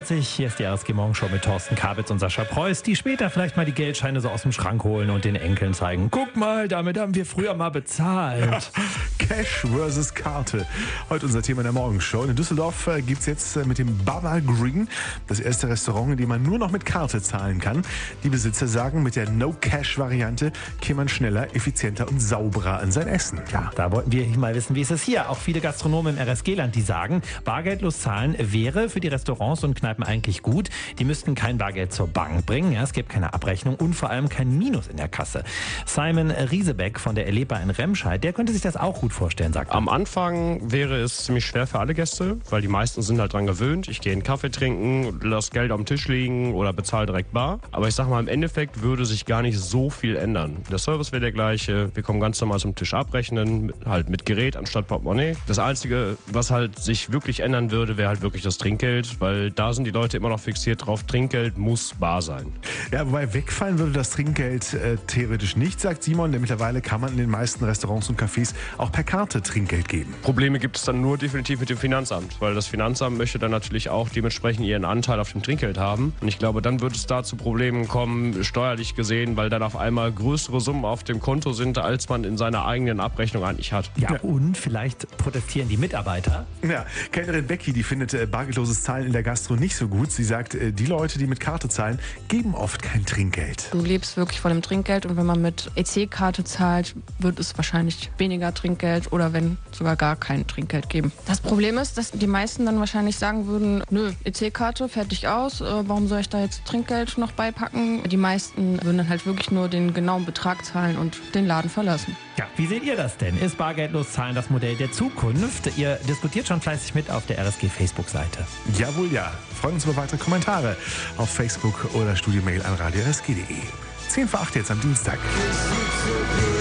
Hier ist die RSG Morgenshow mit Thorsten Kabitz und Sascha Preuß, die später vielleicht mal die Geldscheine so aus dem Schrank holen und den Enkeln zeigen. Guck mal, damit haben wir früher mal bezahlt. Cash versus Karte. Heute unser Thema in der Morgenshow. In Düsseldorf gibt es jetzt mit dem Baba Green das erste Restaurant, in dem man nur noch mit Karte zahlen kann. Die Besitzer sagen, mit der No-Cash-Variante käme man schneller, effizienter und sauberer an sein Essen. Ja, da wollten wir mal wissen, wie ist es hier? Auch viele Gastronomen im RSG-Land, die sagen, bargeldlos zahlen wäre für die Restaurants und Kneipen eigentlich gut. Die müssten kein Bargeld zur Bank bringen. Ja, es gibt keine Abrechnung und vor allem kein Minus in der Kasse. Simon Riesebeck von der Erlebbar in Remscheid, der könnte sich das auch gut vorstellen, sagt er. Am Anfang wäre es ziemlich schwer für alle Gäste, weil die meisten sind halt dran gewöhnt. Ich gehe einen Kaffee trinken, lasse Geld am Tisch liegen oder bezahle direkt bar. Aber ich sag mal, im Endeffekt würde sich gar nicht so viel ändern. Der Service wäre der gleiche. Wir kommen ganz normal zum Tisch abrechnen, halt mit Gerät anstatt Portemonnaie. Das Einzige, was halt sich wirklich ändern würde, wäre halt wirklich das Trinkgeld, weil da sind die Leute immer noch fixiert drauf, Trinkgeld muss bar sein. Ja, wobei wegfallen würde das Trinkgeld theoretisch nicht, sagt Simon, denn mittlerweile kann man in den meisten Restaurants und Cafés auch per Karte Trinkgeld geben. Probleme gibt es dann nur definitiv mit dem Finanzamt, weil das Finanzamt möchte dann natürlich auch dementsprechend ihren Anteil auf dem Trinkgeld haben. Und ich glaube, dann wird es da zu Problemen kommen, steuerlich gesehen, weil dann auf einmal größere Summen auf dem Konto sind, als man in seiner eigenen Abrechnung eigentlich hat. Ja, und vielleicht protestieren die Mitarbeiter. Ja, Kellnerin Becky, die findet bargeldloses Zahlen in der Gastro nicht so gut. Sie sagt, die Leute, die mit Karte zahlen, geben oft kein Trinkgeld. Du lebst wirklich von dem Trinkgeld und wenn man mit EC-Karte zahlt, wird es wahrscheinlich weniger Trinkgeld oder wenn sogar gar kein Trinkgeld geben. Das Problem ist, dass die meisten dann wahrscheinlich sagen würden, nö, EC-Karte, fertig aus, warum soll ich da jetzt Trinkgeld noch beipacken? Die meisten würden dann halt wirklich nur den genauen Betrag zahlen und den Laden verlassen. Ja, wie seht ihr das denn? Ist bargeldlos zahlen das Modell der Zukunft? Ihr diskutiert schon fleißig mit auf der RSG-Facebook-Seite. Jawohl, ja. Freuen uns über weitere Kommentare auf Facebook oder Studiomail an radio.rsg.de. 7:10 jetzt am Dienstag.